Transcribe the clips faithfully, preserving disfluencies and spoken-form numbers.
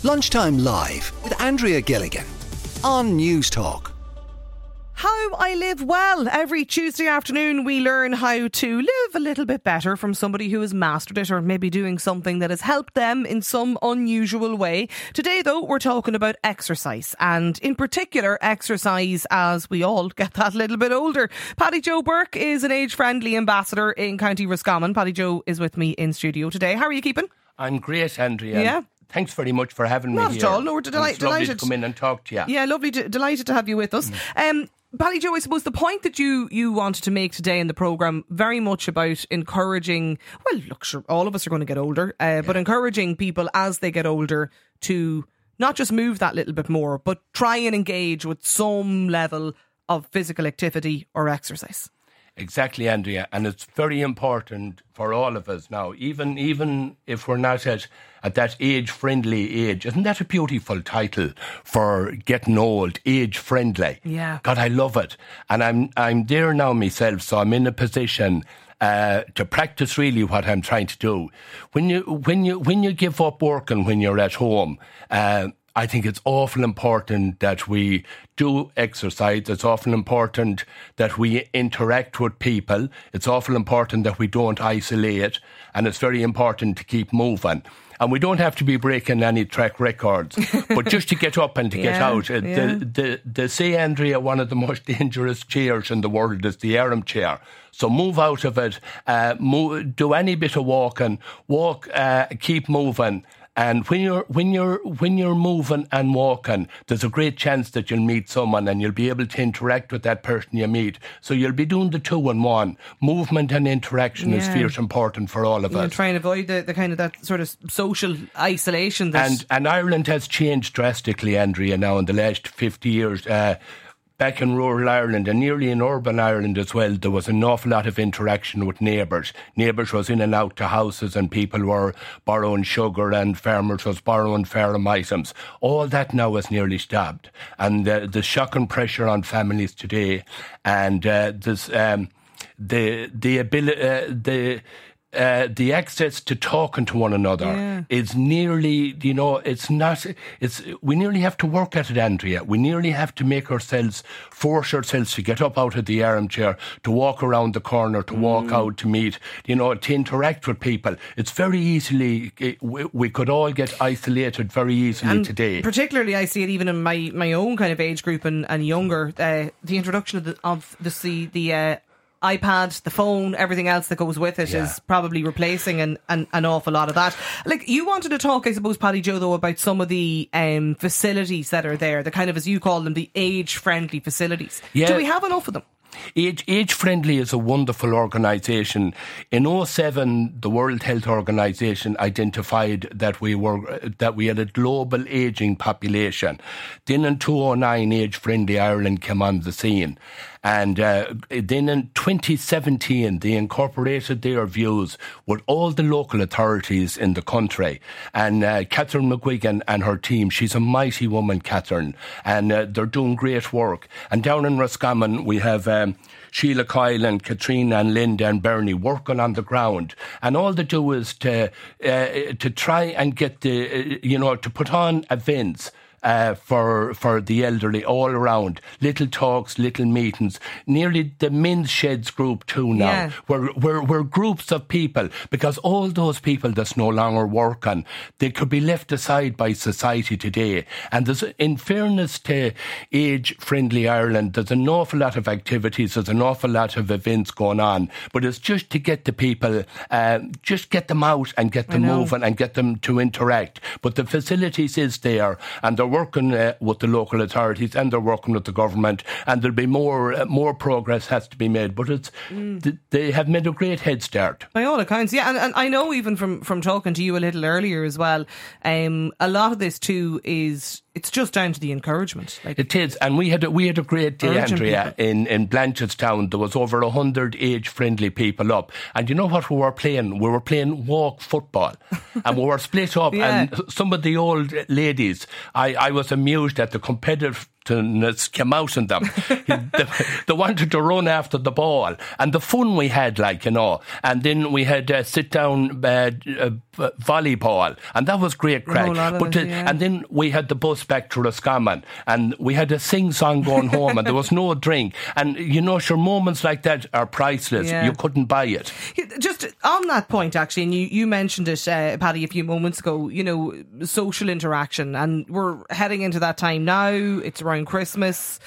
Lunchtime Live with Andrea Gilligan on News Talk. How I live well. Every Tuesday afternoon we learn how to live a little bit better from somebody who has mastered it, or maybe doing something that has helped them in some unusual way. Today though, we're talking about exercise, and in particular exercise as we all get that little bit older. Paddy Jo Burke is an age-friendly ambassador in County Roscommon. Paddy Jo is with me in studio today. How are you keeping? I'm great, Andrea. Yeah. Thanks very much for having Not me at here. all. No, we're deli- it's lovely delighted to come in and talk to you. Yeah, lovely, de- delighted to have you with us. Mm. Um, Paddy Jo, I suppose the point that you, you wanted to make today in the programme, very much about encouraging, well, look, sure, all of us are going to get older, uh, yeah. but encouraging people as they get older to not just move that little bit more, but try and engage with some level of physical activity or exercise. Exactly, Andrea, and it's very important for all of us now, even even if we're not at, at that age-friendly age. Isn't that a beautiful title for getting old, age-friendly? Yeah. God, I love it. And I'm I'm there now myself, so I'm in a position uh, to practice really what I'm trying to do. When you when you when you give up working when you're at home, uh, I think it's awful important that we do exercise. It's awful important that we interact with people. It's awful important that we don't isolate. And it's very important to keep moving. And we don't have to be breaking any track records, but just to get up and to yeah, get out. Uh, yeah. the, the, they say, Andrea, one of the most dangerous chairs in the world is the armchair. So move out of it, uh, move, do any bit of walking, walk, uh, keep moving. And when you're when you're when you're moving and walking, there's a great chance that you'll meet someone and you'll be able to interact with that person you meet. So you'll be doing the two in one. Movement and interaction yeah. is fierce important for all of you us. Know, try and avoid the, the kind of that sort of social isolation. That And and Ireland has changed drastically, Andrea, now in the last fifty years. Uh, Back in rural Ireland and nearly in urban Ireland as well, there was an awful lot of interaction with neighbours. Neighbours was in and out to houses and people were borrowing sugar and farmers was borrowing farm items. All that now is nearly stopped. And uh, the shocking pressure on families today and uh, this, um, the, the ability, uh, the, Uh, the access to talking to one another yeah. is nearly, you know, it's not, it's, we nearly have to work at it, Andrea. We nearly have to make ourselves, force ourselves to get up out of the armchair, to walk around the corner, to walk mm. out, to meet, you know, to interact with people. It's very easily, we, we could all get isolated very easily and today. Particularly, I see it even in my, my own kind of age group and, and younger, uh, the introduction of the, of the, the, the uh, iPad, the phone, everything else that goes with it yeah. is probably replacing an, an, an awful lot of that. Like, you wanted to talk, I suppose, Paddy Jo, though, about some of the um, facilities that are there, the kind of, as you call them, the age-friendly facilities. Yeah. Do we have enough of them? Age, Age Friendly is a wonderful organisation. In oh seven, the World Health Organisation identified that we were that we had a global ageing population. Then in two thousand nine, Age Friendly Ireland came on the scene. And uh, then in twenty seventeen, they incorporated their views with all the local authorities in the country. And uh, Catherine McGuigan and her team, she's a mighty woman, Catherine, and uh, they're doing great work. And down in Roscommon, we have um, Sheila Kyle and Katrina and Linda and Bernie working on the ground. And all they do is to, uh, to try and get the, uh, you know, to put on events Uh, for for the elderly all around. Little talks, little meetings. Nearly the men's sheds group too now. Yeah. We're, we're, we're groups of people, because all those people that's no longer working, they could be left aside by society today. And there's, in fairness to Age-Friendly Ireland, there's an awful lot of activities, there's an awful lot of events going on, but it's just to get the people, uh, just get them out and get them moving and get them to interact. But the facilities is there, and they're working uh, with the local authorities and they're working with the government, and there'll be more uh, more progress has to be made, but it's mm. th- they have made a great head start by all accounts. Yeah, and, and I know even from, from talking to you a little earlier as well, um, a lot of this too is it's just down to the encouragement. Like, it is, and we had a, we had a great day, Andrea, people. in, in Blanchardstown. There was over a hundred age-friendly people up, and you know what we were playing? We were playing walk football, and we were split up. Yeah. And some of the old ladies, I, I was amused at the competitive competitiveness came out in them. they, they wanted to run after the ball, and the fun we had, like, you know. And then we had uh, sit down uh, uh, volleyball, and that was great crack. But it, yeah. And then we had the bus back to Roscommon, and we had a sing song going home, and there was no drink. And you know, sure, moments like that are priceless. Yeah. You couldn't buy it. Just on that point, actually, and you, you mentioned it, uh, Paddy, a few moments ago, you know, social interaction, and we're heading into that time now. It's around Christmas.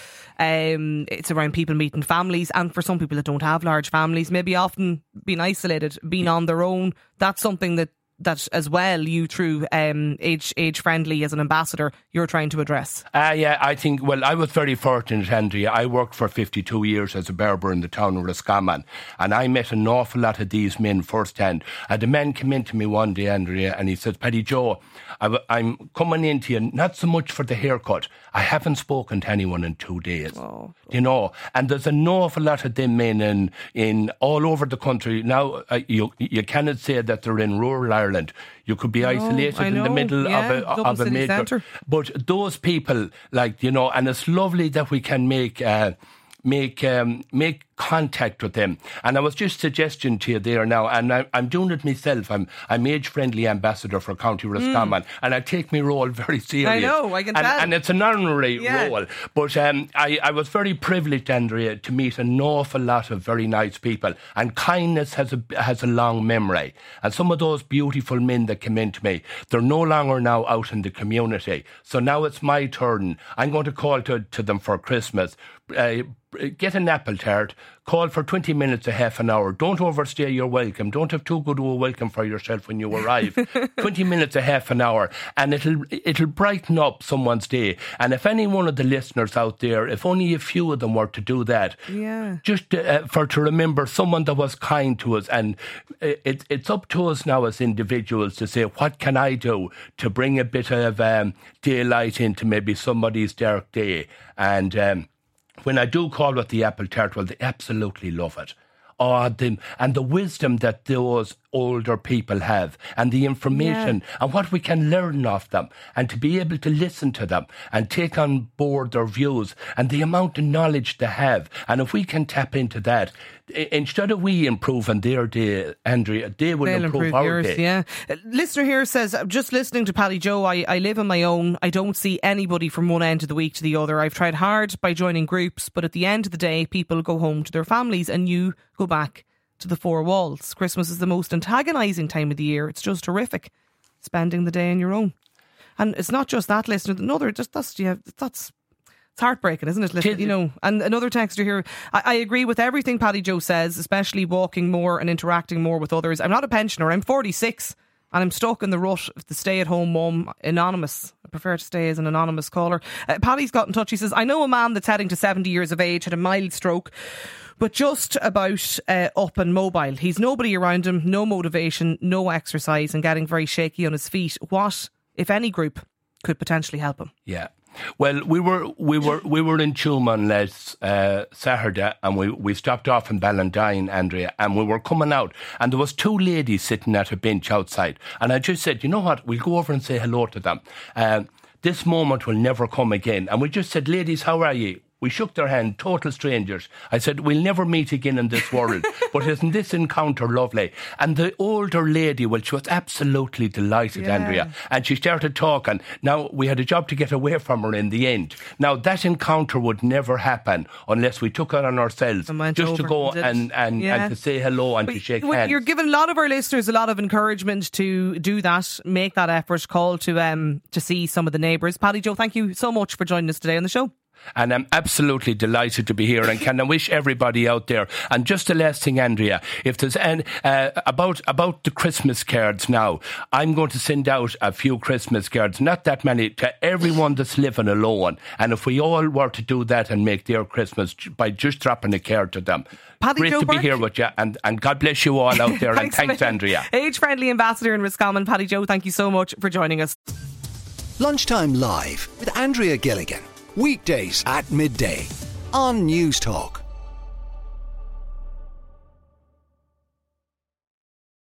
Um, it's around people meeting families, and for some people that don't have large families, maybe often being isolated, being on their own, that's something that that as well you through um, age age friendly as an ambassador you're trying to address. Uh, yeah, I think, well, I was very fortunate, Andrea. I worked for fifty-two years as a barber in the town of Roscommon, and I met an awful lot of these men firsthand. And a man came in to me one day, Andrea, and he said, Paddy Joe, I, I'm coming in to you not so much for the haircut. I haven't spoken to anyone in two days. Oh. You know, and there's an awful lot of them men in, in all over the country. Now, uh, you you cannot say that they're in rural Ireland. You could be isolated in the middle yeah, of a, Dublin of a City major... Centre. But those people, like, you know, and it's lovely that we can make... Uh, make um, make contact with them. And I was just suggesting to you there now, and I, I'm doing it myself. I'm I'm age-friendly ambassador for County Roscommon, mm. and I take my role very serious. I know, I can and, tell. And it's an honorary yeah. role. But um, I, I was very privileged, Andrea, to meet an awful lot of very nice people. And kindness has a has a long memory. And some of those beautiful men that came into me, they're no longer now out in the community. So now it's my turn. I'm going to call to, to them for Christmas. Uh, get an apple tart, call for twenty minutes, a half an hour. Don't overstay your welcome. Don't have too good a welcome for yourself when you arrive. twenty minutes, a half an hour, and it'll it'll brighten up someone's day. And if any one of the listeners out there, if only a few of them were to do that, yeah, just uh, for to remember someone that was kind to us. And it, it's up to us now as individuals to say, what can I do to bring a bit of um, daylight into maybe somebody's dark day? And um, when I do call with the apple tart, well, they absolutely love it. Oh, the, and the wisdom that those older people have, and the information, yeah. and what we can learn off them, and to be able to listen to them and take on board their views, and the amount of knowledge they have. And if we can tap into that, instead of we improving their day, Andrea, they will They'll improve, improve our yours, day. Yeah. Uh, listener here says, just listening to Paddy Joe, I, I live on my own. I don't see anybody from one end of the week to the other. I've tried hard by joining groups, but at the end of the day, people go home to their families and you go back to the four walls. Christmas is the most antagonising time of the year. It's just horrific spending the day on your own. And it's not just that, listener. Another, just that's yeah, that's it's heartbreaking, isn't it? Listen, you know. And another texter here. I, I agree with everything Paddy Joe says, especially walking more and interacting more with others. I'm not a pensioner. I'm forty-six, and I'm stuck in the rut of the stay-at-home mum. Anonymous. I prefer to stay as an anonymous caller. Uh, Paddy's got in touch. He says, I know a man that's heading to seventy years of age, had a mild stroke, but just about uh, up and mobile. He's nobody around him, no motivation, no exercise, and getting very shaky on his feet. What, if any, group could potentially help him? Yeah. Well, we were we were we were in Tuman last uh, Saturday, and we, we stopped off in Ballandine, Andrea, and we were coming out, and there was two ladies sitting at a bench outside, and I just said, you know what, we'll go over and say hello to them. Uh, this moment will never come again. And we just said, ladies, how are you? We shook their hand, total strangers. I said, we'll never meet again in this world, but isn't this encounter lovely? And the older lady, well, she was absolutely delighted, yeah. Andrea, and she started talking. Now, we had a job to get away from her in the end. Now, that encounter would never happen unless we took it on ourselves, just to go and, and, yeah. and to say hello and but to shake hands. You're giving a lot of our listeners a lot of encouragement to do that, make that effort, call to um to see some of the neighbours. Paddy Joe, thank you so much for joining us today on the show. And I'm absolutely delighted to be here, and can I wish everybody out there. And just the last thing, Andrea, if there's any, uh, about about the Christmas cards now, I'm going to send out a few Christmas cards, not that many, to everyone that's living alone. And if we all were to do that and make their Christmas by just dropping a card to them. Paddy Great Joe to Burke. be here with you, and, and God bless you all out there. And thanks, Andrea. Age-friendly ambassador in Roscommon, Paddy Joe, thank you so much for joining us. Lunchtime Live with Andrea Gilligan. Weekdays at midday on News Talk.